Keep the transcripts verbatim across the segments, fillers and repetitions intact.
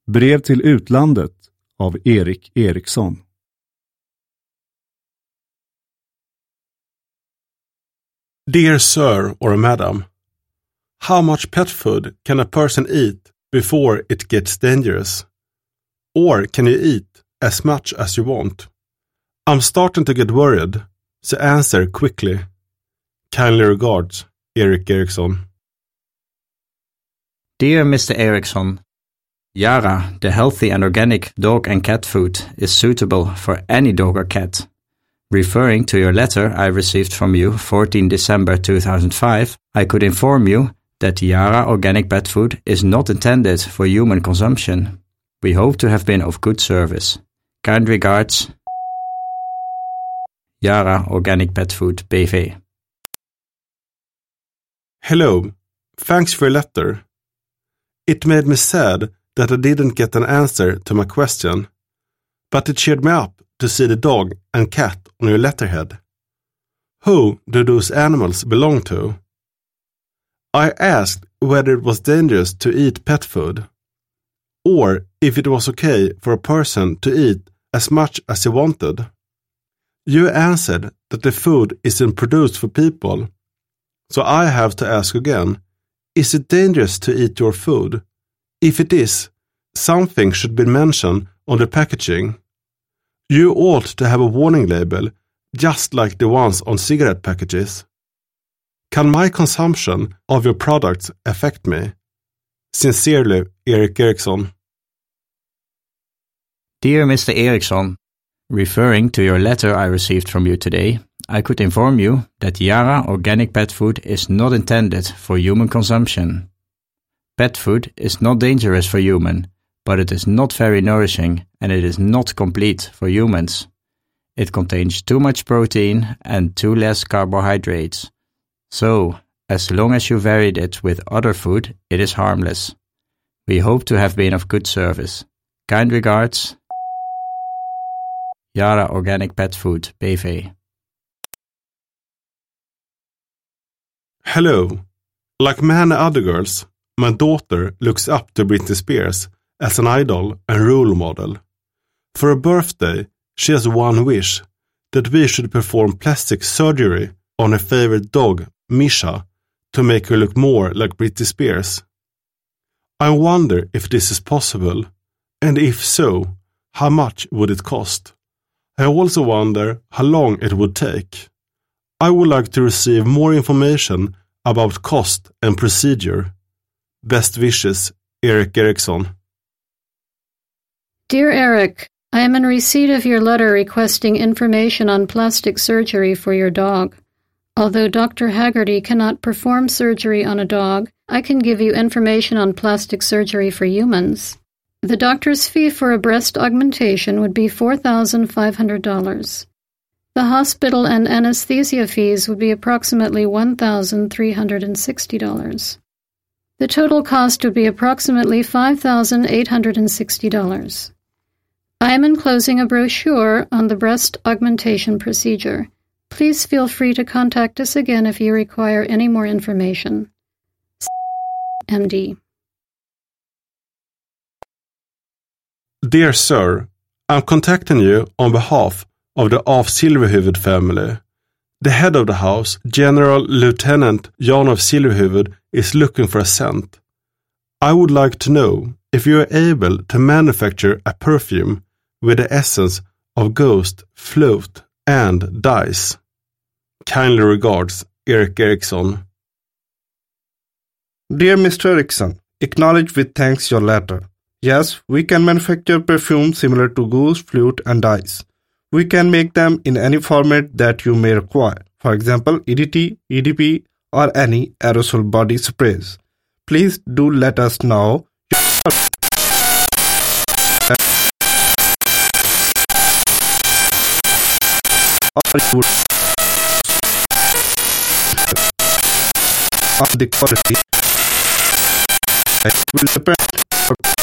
Brev till utlandet av Erik Eriksson. Dear Sir or Madam, how much pet food can a person eat before it gets dangerous? Or can you eat as much as you want? I'm starting to get worried, so answer quickly. Kindly regards, Erik Eriksson. Dear Mister Eriksson, Yara, the healthy and organic dog and cat food, is suitable for any dog or cat. Referring to your letter I received from you the fourteenth of December two thousand five, I could inform you that Yara organic pet food is not intended for human consumption. We hope to have been of good service. Kind regards, Yara Organic Pet Food B V. Hello, thanks for your letter. It made me sad that I didn't get an answer to my question, but it cheered me up to see the dog and cat on your letterhead. Who do those animals belong to? I asked whether it was dangerous to eat pet food, or if it was okay for a person to eat as much as he wanted. You answered that the food isn't produced for people, so I have to ask again, is it dangerous to eat your food? If it is, something should be mentioned on the packaging. You ought to have a warning label, just like the ones on cigarette packages. Can my consumption of your products affect me? Sincerely, Erik Eriksson. Dear Mister Eriksson, referring to your letter I received from you today, I could inform you that Yara organic pet food is not intended for human consumption. Pet food is not dangerous for human, but it is not very nourishing and it is not complete for humans. It contains too much protein and too less carbohydrates. So, as long as you varied it with other food, it is harmless. We hope to have been of good service. Kind regards, Yara Organic Pet Food B V. Hello. Like many other girls, my daughter looks up to Britney Spears as an idol and role model. For her birthday, she has one wish, that we should perform plastic surgery on her favorite dog, Misha, to make her look more like Britney Spears. I wonder if this is possible, and if so, how much would it cost? I also wonder how long it would take. I would like to receive more information about cost and procedure. Best wishes, Erik Eriksson. Dear Eric, I am in receipt of your letter requesting information on plastic surgery for your dog. Although Doctor Haggerty cannot perform surgery on a dog, I can give you information on plastic surgery for humans. The doctor's fee for a breast augmentation would be four thousand five hundred dollars. The hospital and anesthesia fees would be approximately one thousand three hundred sixty dollars. The total cost would be approximately five thousand eight hundred sixty dollars. I am enclosing a brochure on the breast augmentation procedure. Please feel free to contact us again if you require any more information. M D. Dear Sir, I'm contacting you on behalf of the af Silverhuvud family. The head of the house, General Lieutenant Jan af Silverhuvud, is looking for a scent. I would like to know if you are able to manufacture a perfume with the essence of ghost, float, and dice. Kindly regards, Erik Eriksson. Dear Mister Eriksson, acknowledge with thanks your letter. Yes, we can manufacture perfume similar to ghost, flute, and dice. We can make them in any format that you may require. For example, E D T, E D P, or any aerosol body sprays. Please do let us know. Or you would on the quality. It will depend what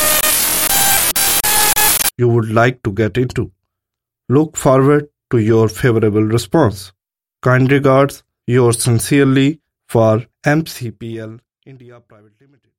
you would like to get into. Look forward to your favorable response. Kind regards, yours sincerely for M C P L India Private Limited.